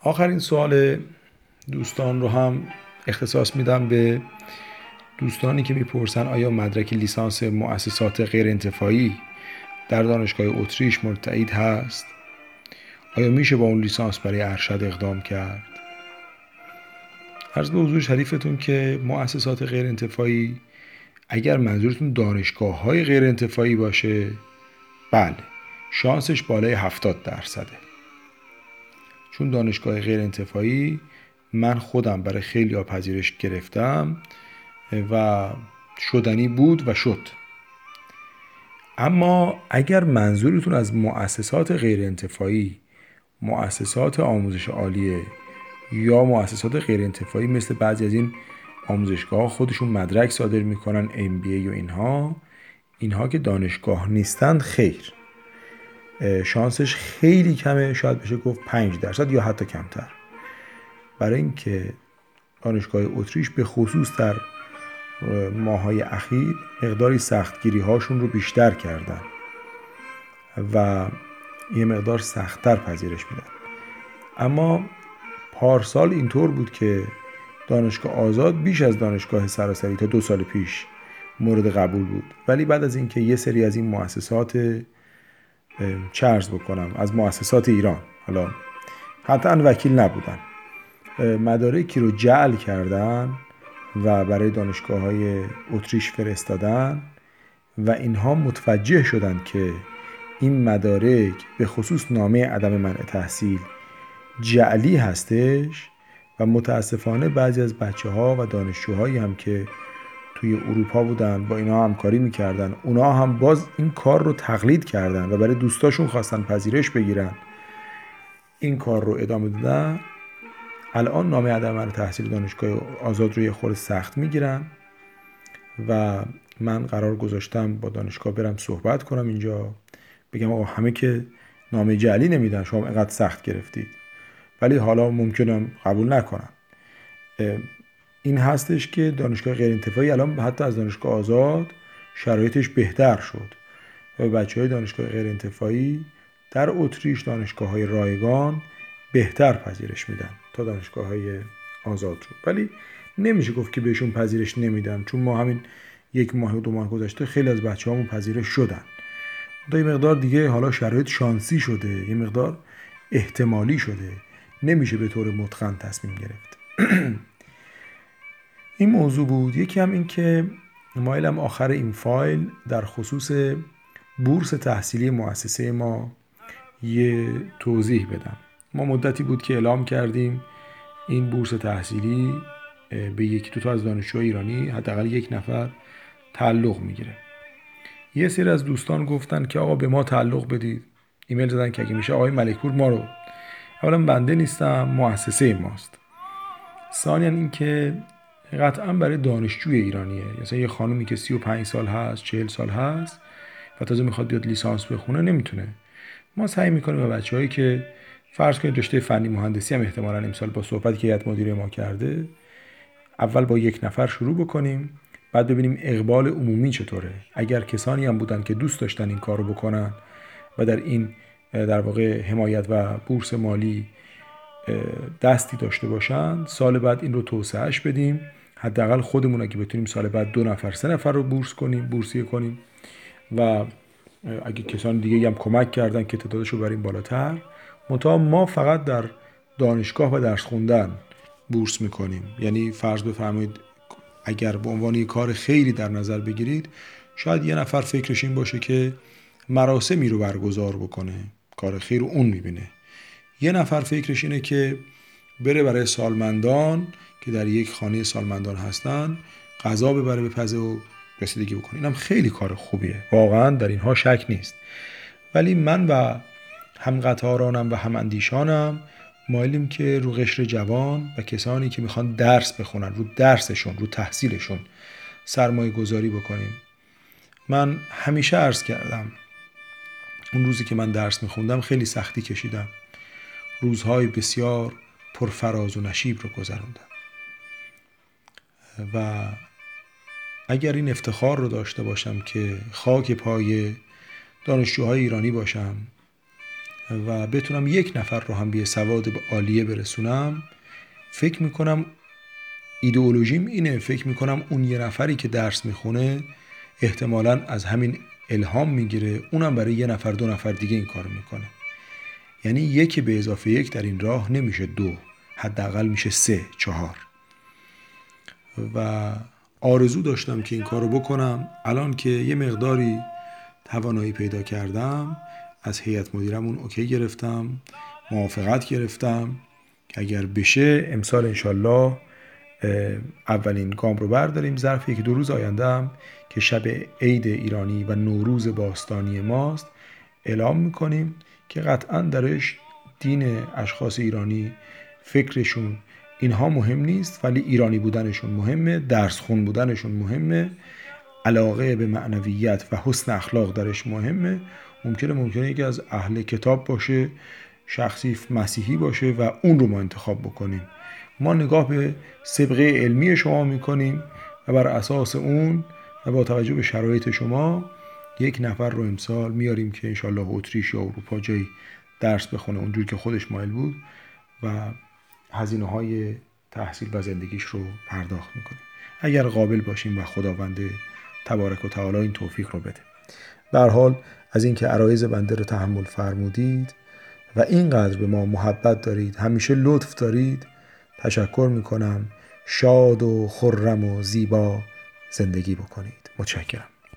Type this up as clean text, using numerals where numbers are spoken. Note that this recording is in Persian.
آخرین سوال دوستان رو هم اختصاص میدم به دوستانی که میپرسن آیا مدرک لیسانس مؤسسات غیر انتفاعی در دانشگاه اتریش مورد تایید هست؟ آیا میشه با اون لیسانس برای ارشد اقدام کرد؟ عرض به حضور شریفتون که مؤسسات غیر انتفاعی اگر منظورتون دانشگاه های غیر انتفاعی باشه، بله، شانسش بالای 70%. چون دانشگاه غیر انتفاعی من خودم برای خیلی پذیرش گرفتم و شدنی بود و شد. اما اگر منظورتون از مؤسسات غیر انتفاعی مؤسسات آموزش عالیه یا مؤسسات غیر انتفاعی مثل بعضی از این آموزشگاه خودشون مدرک صادر میکنن MBA و اینها که دانشگاه نیستند، خیر، شانسش خیلی کمه، شاید بشه گفت 5% یا حتی کمتر. برای اینکه دانشگاه اتریش به خصوص در ماهای اخیر مقداری سختگیری هاشون رو بیشتر کردن و یه مقدار سختتر پذیرش میدن. اما پارسال اینطور بود که دانشگاه آزاد بیش از دانشگاه سراسری تا 2 سال پیش مورد قبول بود، ولی بعد از اینکه یه سری از این مؤسسات چه عرض بکنم از مؤسسات ایران، حالا حتی وکیل نبودن، مدارکی رو جعل کردن و برای دانشگاه‌های اتریش فرستادن و اینها متوجه شدند که این مدارک به خصوص نامه عدم منع تحصیل جعلی هستش و متاسفانه بعضی از بچه‌ها و دانشجوهایی هم که توی اروپا بودن با اینا همکاری میکردن، اونا هم باز این کار رو تقلید کردن و برای دوستاشون خواستن پذیرش بگیرن، این کار رو ادامه دادن. الان نامه عدم منع تحصیل دانشگاه آزاد رو یه خورده سخت میگیرن و من قرار گذاشتم با دانشگاه برم صحبت کنم اینجا، بگم آقا همه که نامه جعلی نمیدن، شما اینقدر سخت گرفتید، ولی حالا ممکنه قبول نکنن. این هستش که دانشگاه غیر انتفاعی الان حتی از دانشگاه آزاد شرایطش بهتر شد و بچه‌های دانشگاه غیر انتفاعی در اتریش دانشگاه‌های رایگان بهتر پذیرش میدن تا دانشگاه‌های آزاد رو. ولی نمیشه گفت که بهشون پذیرش نمیدن، چون ما همین 1 ماه و 2 ماه گذشته خیلی از بچه‌هامون پذیرش شدن. تا یه مقدار دیگه حالا شرایط شانسی شده، یه مقدار احتمالی شده، نمیشه به طور متقن تصمیم گرفت. این موضوع بود. یکی هم این که مایلم آخر این فایل در خصوص بورس تحصیلی مؤسسه ما یه توضیح بدم. ما مدتی بود که اعلام کردیم این بورس تحصیلی به 1-2 تا از دانشجوهای ایرانی حداقل 1 نفر تعلق میگیره. یه سری از دوستان گفتن که آقا به ما تعلق بدید، ایمیل زدن که اگه میشه آقای ملکپور ما رو، اولا بنده نیستم، مؤسسه ماست. ثانیاً این که قطعا برای دانشجوی ایرانیه، مثلا یه خانومی که 35 سال هست، 40 سال هست و تازه میخواد بیاد لیسانس بخونه، نمیتونه. ما سعی میکنیم به بچه‌هایی که فرض کنید رشته فنی مهندسی هم احتمالاً امسال با صحبتی که هیئت مدیره ما کرده، اول با 1 نفر شروع بکنیم، بعد ببینیم اقبال عمومی چطوره. اگر کسانی هم بودن که دوست داشتن این کارو بکنن و در این در واقع حمایت و بورس مالی دستی داشته باشن، سال بعد این رو توسعهش بدیم، حداقل خودمون اگه بتونیم سال بعد 2 نفر 3 نفر رو بورسیه کنیم و اگه کسان دیگه هم کمک کردن که تعدادش رو بریم بالاتر. منتها ما فقط در دانشگاه و درس خوندن بورس میکنیم. یعنی فرض بفرمایید اگر به عنوان یک کار خیری در نظر بگیرید، شاید یه نفر فکرش این باشه که مراسمی رو برگزار بکنه، کار خیر رو اون میبینه. یه نفر فکرش اینه که بره برای سالمندان که در یک خانه سالمندان هستن غذا ببره به پزه و رسیدگی بکنه. اینم خیلی کار خوبیه، واقعا در اینها شک نیست. ولی من و هم قطارانم و هم اندیشانم مایلیم که رو قشر جوان و کسانی که میخوان درس بخونن، رو درسشون، رو تحصیلشون سرمایه گذاری بکنیم. من همیشه عرض کردم اون روزی که من درس میخوندم خیلی سختی کشیدم، روزهای بسیار پرفراز و نشیب رو گذروندم و اگر این افتخار رو داشته باشم که خاک پای دانشجوهای ایرانی باشم و بتونم یک نفر رو هم به سواد عالیه برسونم، فکر میکنم ایدئولوژیم اینه، فکر میکنم اون یه نفری که درس میخونه احتمالاً از همین الهام میگیره، اونم برای یه نفر دو نفر دیگه این کارو میکنه. یعنی 1 به اضافه 1 در این راه نمیشه 2، حداقل میشه 3 4. و آرزو داشتم که این کارو بکنم. الان که یه مقداری توانایی پیدا کردم، از هیئت مدیرمون اوکی گرفتم، موافقت گرفتم که اگر بشه امسال انشالله اولین گام رو برداریم. ظرف 1-2 روز آینده هم که شب عید ایرانی و نوروز باستانی ماست اعلام میکنیم که قطعا درش دین اشخاص ایرانی، فکرشون، اینها مهم نیست، ولی ایرانی بودنشون مهمه، درس خون بودنشون مهمه، علاقه به معنویت و حسن اخلاق درش مهمه. ممکنه یکی از اهل کتاب باشه، شخصی مسیحی باشه و اون رو ما انتخاب بکنیم. ما نگاه به سابقه علمی شما میکنیم و بر اساس اون و با توجه به شرایط شما 1 نفر رو امسال میاریم که انشالله اتریش یا اروپا جایی درس بخونه اونجور که خودش مایل بود و هزینه های تحصیل و زندگیش رو پرداخت میکنیم، اگر قابل باشیم و خداوند تبارک و تعالی این توفیق رو بده. به هر حال از اینکه عرایض بنده رو تحمل فرمودید و اینقدر به ما محبت دارید، همیشه لطف دارید، تشکر میکنم. شاد و خرم و زیبا زندگی بکنید. متشکرم.